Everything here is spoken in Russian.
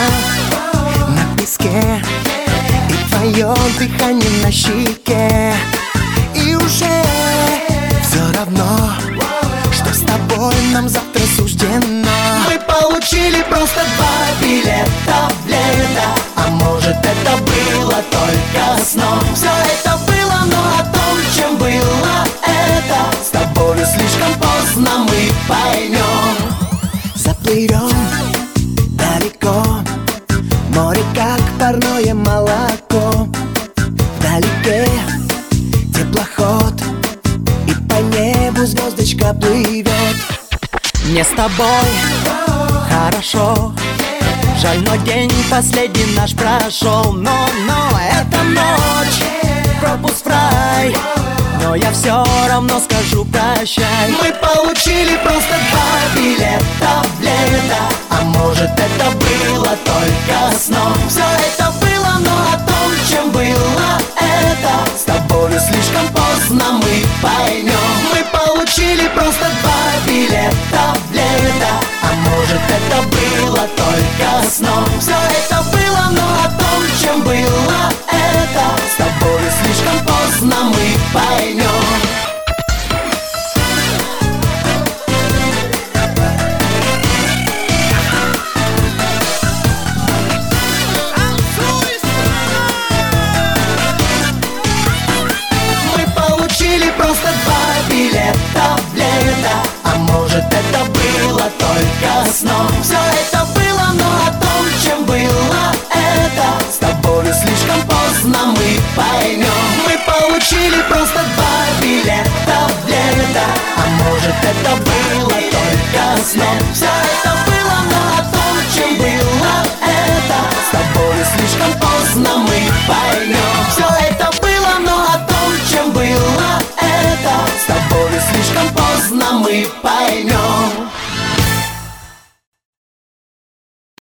на песке, и твое дыхание на щеке. И уже все равно, что с тобой нам завтра суждено. Мы получили просто 2 билета в лето, а может это было только сном. Все это было, но о том, чем было это, с тобою слишком поздно мы поймем. Заплывем далеко, море как парное молоко. Вдалеке теплоход, и по небу звездочка плывет. Мне с тобой хорошо, жаль, но день последний наш прошел. Но эта ночь пропуск в рай, но я все равно скажу прощай. Мы получили просто 2 билета в лето, а может это было только сном. Все это было, но о том, чем было это, с тобою слишком поздно мы поймем. Мы получили просто 2 билета в лето, а может это было только сном.